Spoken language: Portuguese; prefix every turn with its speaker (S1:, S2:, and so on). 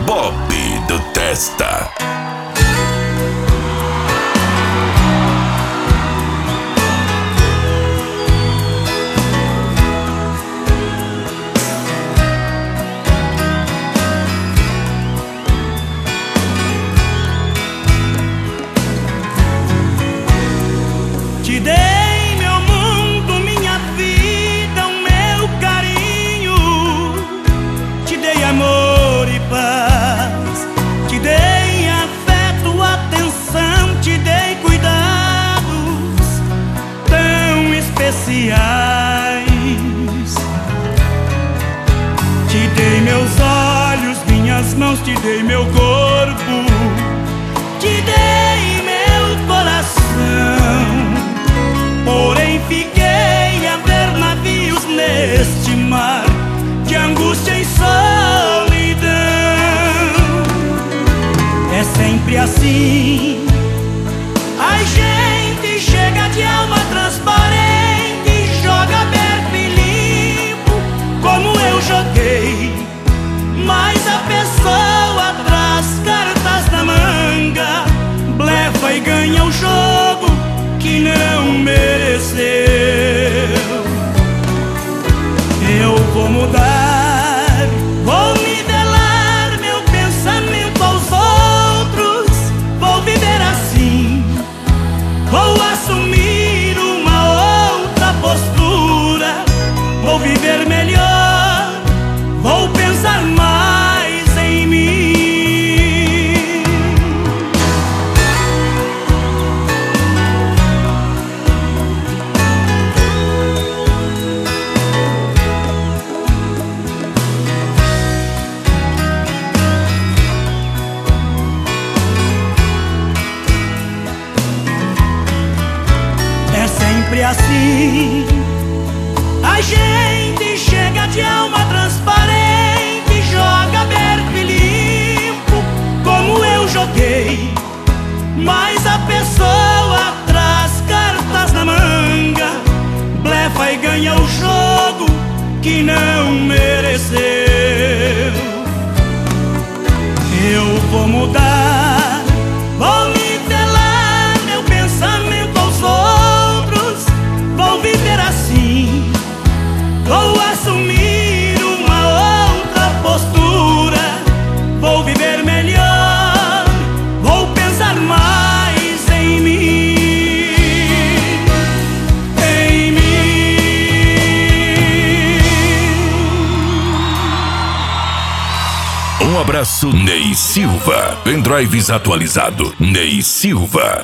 S1: Bob do Testa.
S2: Te dei meu mundo, minha vida, o meu carinho. Te dei amor e paz, te dei afeto, atenção, te dei cuidados tão especiais. Te dei meus olhos, minhas mãos, te dei meu corpo, te dei meu coração. Porém fiquei a ver navios neste mar de angústia e solidão. É sempre assim, a gente chega de alma transparente, joga aberto e limpo, como eu joguei. Mas a pessoa traz cartas na manga, blefa e ganha o jogo que não mereceu. Eu vou mudar, vou nivelar meu pensamento aos outros. Vou viver assim, vou assumir uma outra postura. Vou viver melhor, vou pensar mais em mim. Assim, a gente chega de alma transparente, joga aberto e limpo, como eu joguei. Mas a pessoa traz cartas na manga, blefa e ganha o jogo que não mereceu. Eu vou mudar, vou nivelar meu pensamento aos outros. Vou viver assim, vou assumir uma outra postura. Vou viver melhor, vou pensar mais em mim. Em mim.
S1: Um abraço, Ney Silva. Pendrives atualizado, Ney Silva.